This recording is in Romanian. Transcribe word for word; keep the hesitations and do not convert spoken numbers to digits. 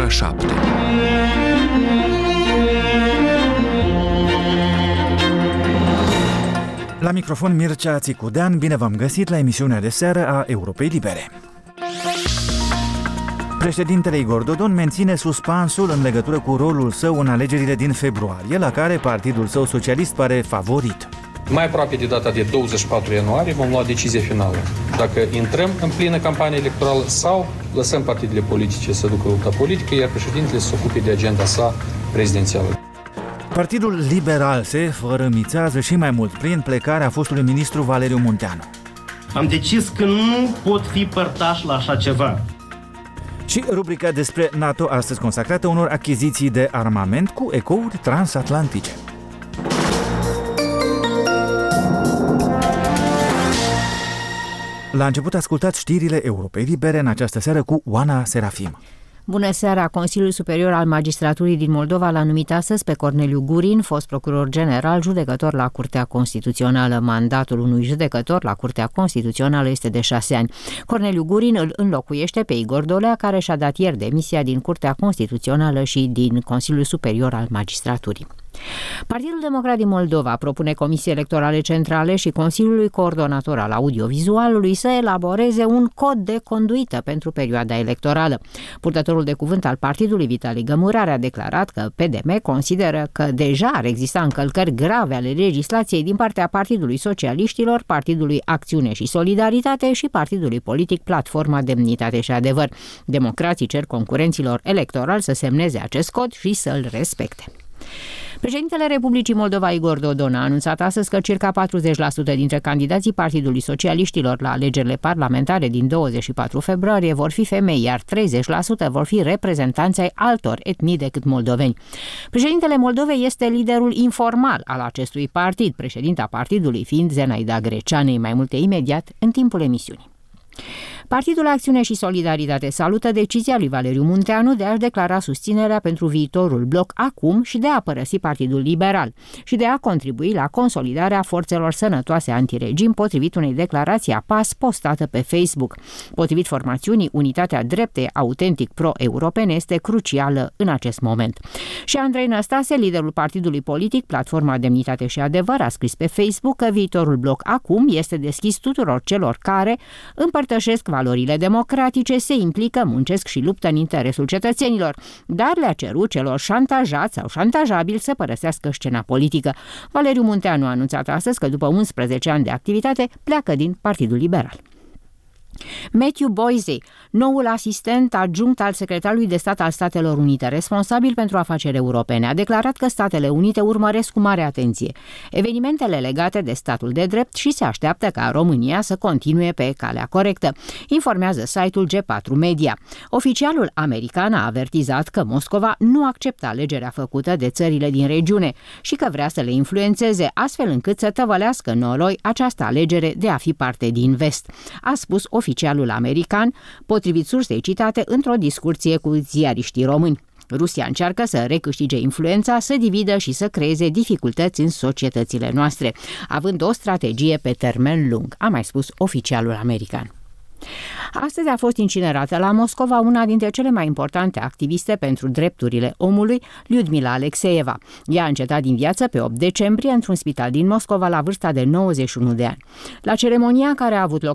ora șapte. La microfon Mircea Țicudean, bine v-am găsit la emisiunea de seară a Europei Libere. Președintele Igor Dodon menține suspansul în legătură cu rolul său în alegerile din februarie, la care partidul său socialist pare favorit. Mai aproape de data de douăzeci și patru ianuarie vom lua decizia finală. Dacă intrăm în plină campanie electorală sau lăsăm partidele politice să ducă lupta politică, iar președintele să se ocupe de agenda sa prezidențială. Partidul Liberal se fărâmițează și mai mult prin plecarea fostului ministru Valeriu Munteanu. Am decis că nu pot fi părtaș la așa ceva. Și rubrica despre NATO, astăzi consacrată unor achiziții de armament cu ecouri transatlantice. La început ascultați știrile Europei Libere în această seară cu Oana Serafim. Bună seara! Consiliul Superior al Magistraturii din Moldova l-a numit astăzi pe Corneliu Gurin, fost procuror general, judecător la Curtea Constituțională. Mandatul unui judecător la Curtea Constituțională este de șase ani. Corneliu Gurin îl înlocuiește pe Igor Dolea, care și-a dat ieri demisia din Curtea Constituțională și din Consiliul Superior al Magistraturii. Partidul Democrat din Moldova propune Comisiei Electorale Centrale și Consiliului Coordonator al Audiovizualului să elaboreze un cod de conduită pentru perioada electorală. Purtătorul de cuvânt al partidului, Vitali Gămurare, a declarat că P D M consideră că deja ar exista încălcări grave ale legislației din partea Partidului Socialiștilor, Partidului Acțiune și Solidaritate și Partidului Politic Platforma Demnitate și Adevăr. Democrații cer concurenților electorali să semneze acest cod și să-l respecte. Președintele Republicii Moldova, Igor Dodon, a anunțat astăzi că circa patruzeci la sută dintre candidații Partidului Socialiștilor la alegerile parlamentare din douăzeci și patru februarie vor fi femei, iar treizeci la sută vor fi reprezentanți ai altor etnii decât moldoveni. Președintele Moldovei este liderul informal al acestui partid, președinta partidului fiind Zenaida Greceanei. Mai multe imediat în timpul emisiunii. Partidul Acțiune și Solidaritate salută decizia lui Valeriu Munteanu de a-și declara susținerea pentru viitorul bloc acum și de a părăsi Partidul Liberal și de a contribui la consolidarea forțelor sănătoase antiregim, potrivit unei declarații a P A S postată pe Facebook. Potrivit formațiunii, unitatea dreptei autentic pro-europene este crucială în acest moment. Și Andrei Năstase, liderul partidului politic Platforma Demnitate și Adevăr, a scris pe Facebook că viitorul bloc acum este deschis tuturor celor care împărtășesc valorile democratice, se implică, muncesc și luptă în interesul cetățenilor, dar le-a cerut celor șantajați sau șantajabili să părăsească scena politică. Valeriu Munteanu a anunțat astăzi că după unsprezece ani de activitate pleacă din Partidul Liberal. Matthew Boise, noul asistent adjunct al secretarului de stat al Statelor Unite, responsabil pentru afaceri europene, a declarat că Statele Unite urmăresc cu mare atenție evenimentele legate de statul de drept și se așteaptă ca România să continue pe calea corectă, informează site-ul G patru Media. Oficialul american a avertizat că Moscova nu acceptă alegerea făcută de țările din regiune și că vrea să le influențeze, astfel încât să tăvălească noroi această alegere de a fi parte din vest, a spus oficialul american, potrivit sursei citate într-o discuție cu ziariștii români. Rusia încearcă să recâștige influența, să dividă și să creeze dificultăți în societățile noastre, având o strategie pe termen lung, a mai spus oficialul american. Astăzi a fost incinerată la Moscova una dintre cele mai importante activiste pentru drepturile omului, Lyudmila Alexeeva. Ea a încetat din viață pe opt decembrie într-un spital din Moscova la vârsta de nouăzeci și unu de ani. La ceremonia care a avut loc